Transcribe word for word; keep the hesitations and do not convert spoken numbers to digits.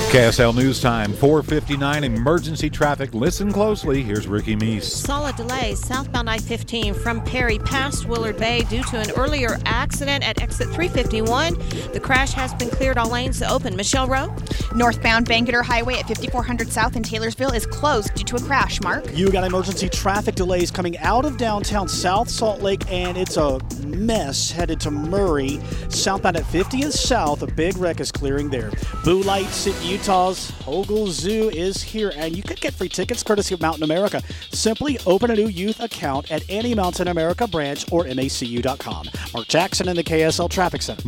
K S L News Time, four fifty-nine, emergency traffic. Listen closely. Here's Ricky Meese. Solid delays southbound I fifteen from Perry past Willard Bay due to an earlier accident at exit three fifty-one. The crash has been cleared. All lanes open. Michelle Rowe. Northbound Bangerter Highway at fifty-four hundred South in Taylorsville is closed due to a crash. Mark? You got emergency traffic delays coming out of downtown South Salt Lake, and it's a mess headed to Murray. Southbound at fiftieth South, a big wreck is clearing there. Boo Lights at Utah's Hogle Zoo is here, and you could get free tickets courtesy of Mountain America. Simply open a new youth account at any Mountain America branch or M A C U dot com. Mark Jackson in the K S L Traffic Center.